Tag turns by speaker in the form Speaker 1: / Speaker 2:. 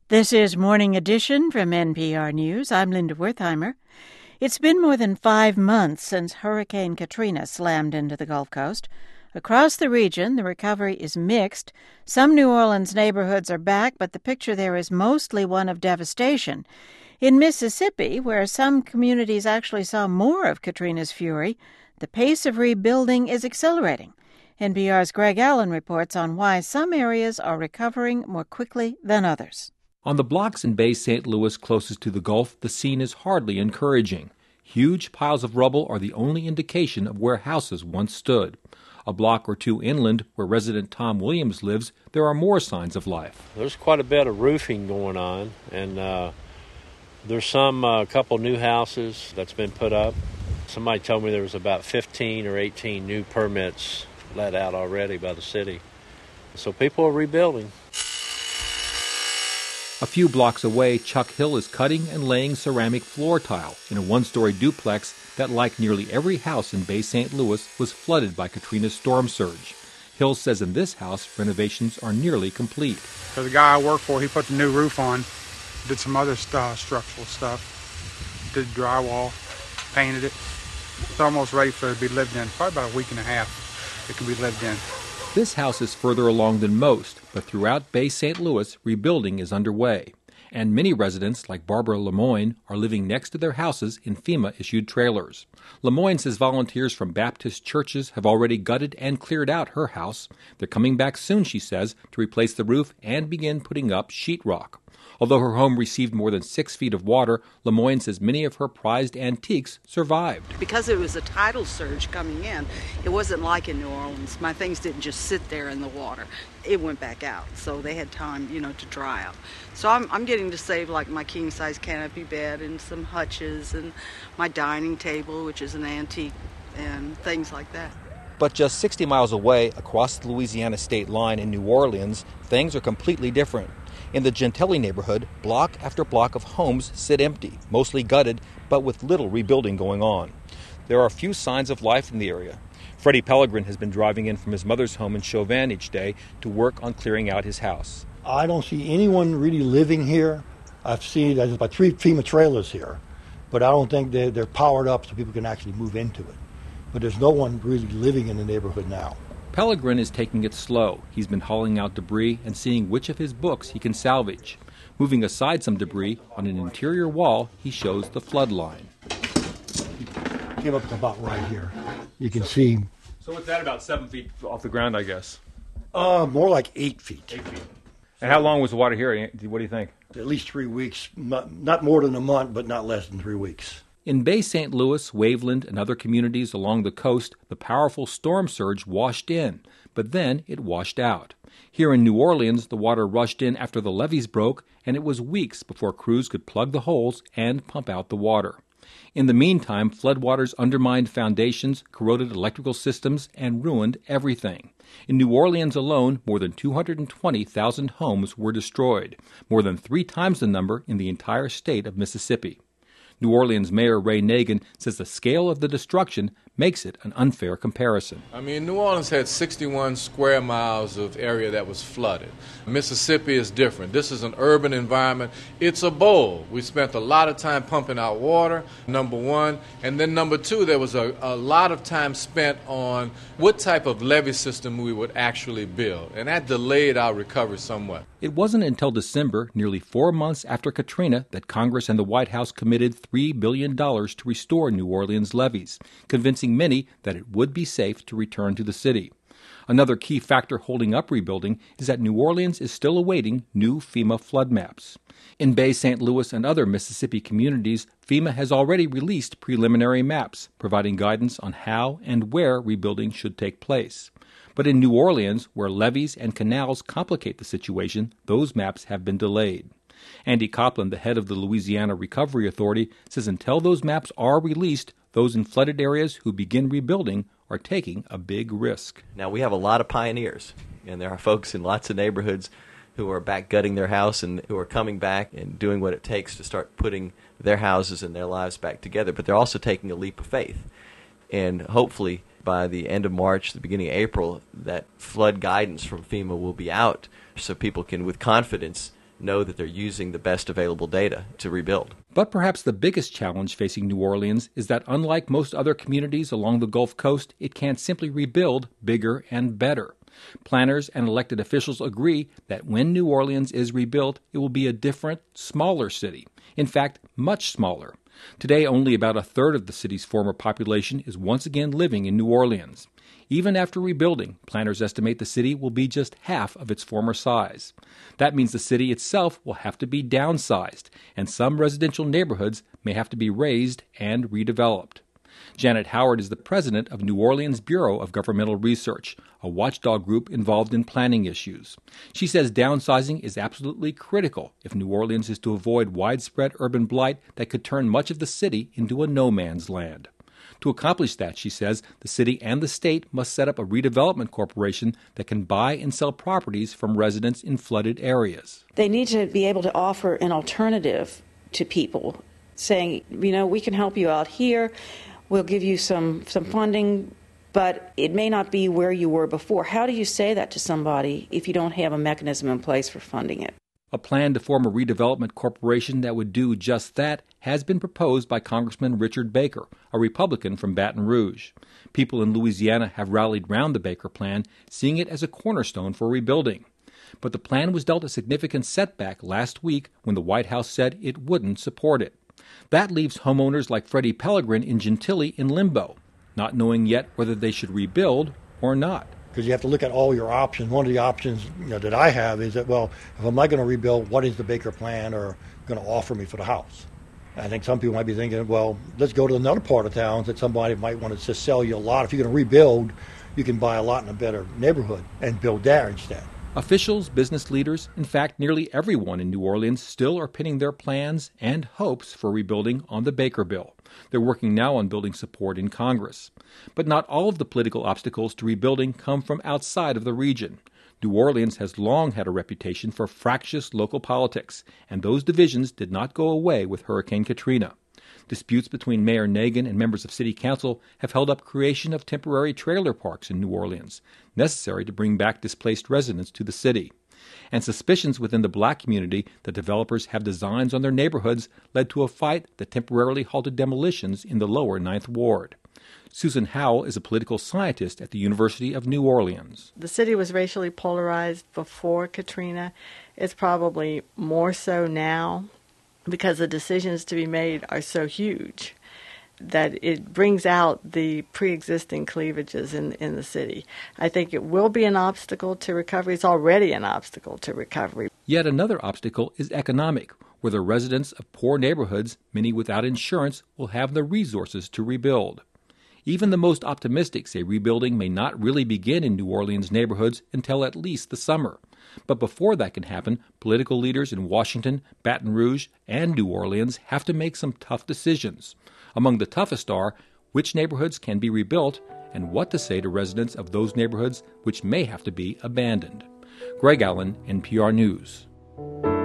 Speaker 1: This is Morning Edition from NPR News. I'm Linda Wertheimer. It's been more than 5 months since Hurricane Katrina slammed into the Gulf Coast. Across the region, the recovery is mixed. Some New Orleans neighborhoods are back, but the picture there is mostly one of devastation. In Mississippi, where some communities actually saw more of Katrina's fury, the pace of rebuilding is accelerating. NPR's Greg Allen reports on why some areas are recovering more quickly than others.
Speaker 2: On the blocks in Bay St. Louis closest to the Gulf, the scene is hardly encouraging. Huge piles of rubble are the only indication of where houses once stood. A block or two inland, where resident Tom Williams lives, there are more signs of life.
Speaker 3: There's quite a bit of roofing going on, and there's a couple new houses that's been put up. Somebody told me there was about 15 or 18 new permits let out already by the city. So people are rebuilding.
Speaker 2: A few blocks away, Chuck Hill is cutting and laying ceramic floor tile in a one-story duplex that, like nearly every house in Bay St. Louis, was flooded by Katrina's storm surge. Hill says in this house, renovations are nearly complete.
Speaker 4: So the guy I work for, he put the new roof on, did some other structural stuff, did drywall, painted it. It's almost ready for it to be lived in. Probably about a week and a half it can be lived in.
Speaker 2: This house is further along than most, but throughout Bay St. Louis, rebuilding is underway. And many residents, like Barbara Lemoyne, are living next to their houses in FEMA-issued trailers. Lemoyne says volunteers from Baptist churches have already gutted and cleared out her house. They're coming back soon, she says, to replace the roof and begin putting up sheetrock. Although her home received more than 6 feet of water, Lemoyne says many of her prized antiques survived.
Speaker 5: Because it was a tidal surge coming in, it wasn't like in New Orleans. My things didn't just sit there in the water. It went back out, so they had time, to dry out. So I'm getting to save like my king-size canopy bed and some hutches and my dining table, which is an antique, and things like that.
Speaker 2: But just 60 miles away, across the Louisiana state line in New Orleans, things are completely different. In the Gentilly neighborhood, block after block of homes sit empty, mostly gutted, but with little rebuilding going on. There are few signs of life in the area. Freddie Pellegrin has been driving in from his mother's home in Chauvin each day to work on clearing out his house.
Speaker 6: I don't see anyone really living here. I've seen there's about 3 FEMA trailers here, but I don't think they're powered up so people can actually move into it. But there's no one really living in the neighborhood now.
Speaker 2: Pellegrin is taking it slow. He's been hauling out debris and seeing which of his books he can salvage. Moving aside some debris, on an interior wall, he shows the flood line.
Speaker 6: Came up to about right here. You can see.
Speaker 7: So what's that, about 7 feet off the ground, I guess?
Speaker 6: More like 8 feet.
Speaker 7: 8 feet. And how long was the water here? What do you think?
Speaker 6: At least 3 weeks. Not more than a month, but not less than 3 weeks.
Speaker 2: In Bay St. Louis, Waveland, and other communities along the coast, the powerful storm surge washed in, but then it washed out. Here in New Orleans, the water rushed in after the levees broke, and it was weeks before crews could plug the holes and pump out the water. In the meantime, floodwaters undermined foundations, corroded electrical systems, and ruined everything. In New Orleans alone, more than 220,000 homes were destroyed, more than 3 times the number in the entire state of Mississippi. New Orleans Mayor Ray Nagin says the scale of the destruction makes it an unfair comparison.
Speaker 8: New Orleans had 61 square miles of area that was flooded. Mississippi is different. This is an urban environment. It's a bowl. We spent a lot of time pumping out water, number one. And then number two, there was a lot of time spent on what type of levee system we would actually build. And that delayed our recovery somewhat.
Speaker 2: It wasn't until December, nearly 4 months after Katrina, that Congress and the White House committed $3 billion to restore New Orleans levees, convincing many that it would be safe to return to the city. Another key factor holding up rebuilding is that New Orleans is still awaiting new FEMA flood maps. In Bay St. Louis and other Mississippi communities, FEMA has already released preliminary maps, providing guidance on how and where rebuilding should take place. But in New Orleans, where levees and canals complicate the situation, those maps have been delayed. Andy Copland, the head of the Louisiana Recovery Authority, says until those maps are released, those in flooded areas who begin rebuilding are taking a big risk.
Speaker 9: Now, we have a lot of pioneers, and there are folks in lots of neighborhoods who are back gutting their house and who are coming back and doing what it takes to start putting their houses and their lives back together. But they're also taking a leap of faith. And hopefully, by the end of March, the beginning of April, that flood guidance from FEMA will be out so people can, with confidence, know that they're using the best available data to rebuild.
Speaker 2: But perhaps the biggest challenge facing New Orleans is that unlike most other communities along the Gulf Coast, it can't simply rebuild bigger and better. Planners and elected officials agree that when New Orleans is rebuilt, it will be a different, smaller city. In fact, much smaller. Today, only about a third of the city's former population is once again living in New Orleans. Even after rebuilding, planners estimate the city will be just half of its former size. That means the city itself will have to be downsized, and some residential neighborhoods may have to be razed and redeveloped. Janet Howard is the president of New Orleans Bureau of Governmental Research, a watchdog group involved in planning issues. She says downsizing is absolutely critical if New Orleans is to avoid widespread urban blight that could turn much of the city into a no-man's land. To accomplish that, she says, the city and the state must set up a redevelopment corporation that can buy and sell properties from residents in flooded areas.
Speaker 10: They need to be able to offer an alternative to people, saying, we can help you out here, we'll give you some funding, but it may not be where you were before. How do you say that to somebody if you don't have a mechanism in place for funding it?
Speaker 2: A plan to form a redevelopment corporation that would do just that has been proposed by Congressman Richard Baker, a Republican from Baton Rouge. People in Louisiana have rallied round the Baker plan, seeing it as a cornerstone for rebuilding. But the plan was dealt a significant setback last week when the White House said it wouldn't support it. That leaves homeowners like Freddie Pellegrin in Gentilly in limbo, not knowing yet whether they should rebuild or not.
Speaker 6: Because you have to look at all your options. One of the options that I have is that, if I'm not going to rebuild, what is the Baker plan or going to offer me for the house? I think some people might be thinking, let's go to another part of town that somebody might want to just sell you a lot. If you're going to rebuild, you can buy a lot in a better neighborhood and build there instead.
Speaker 2: Officials, business leaders, in fact, nearly everyone in New Orleans still are pinning their plans and hopes for rebuilding on the Baker bill. They're working now on building support in Congress. But not all of the political obstacles to rebuilding come from outside of the region. New Orleans has long had a reputation for fractious local politics, and those divisions did not go away with Hurricane Katrina. Disputes between Mayor Nagin and members of City Council have held up creation of temporary trailer parks in New Orleans, necessary to bring back displaced residents to the city. And suspicions within the black community that developers have designs on their neighborhoods led to a fight that temporarily halted demolitions in the lower Ninth Ward. Susan Howell is a political scientist at the University of New Orleans.
Speaker 11: The city was racially polarized before Katrina. It's probably more so now because the decisions to be made are so huge that it brings out the pre-existing cleavages in the city. I think it will be an obstacle to recovery. It's already an obstacle to recovery.
Speaker 2: Yet another obstacle is economic, where the residents of poor neighborhoods, many without insurance, will have the resources to rebuild. Even the most optimistic say rebuilding may not really begin in New Orleans neighborhoods until at least the summer. But before that can happen, political leaders in Washington, Baton Rouge, and New Orleans have to make some tough decisions. Among the toughest are which neighborhoods can be rebuilt and what to say to residents of those neighborhoods which may have to be abandoned. Greg Allen, NPR News.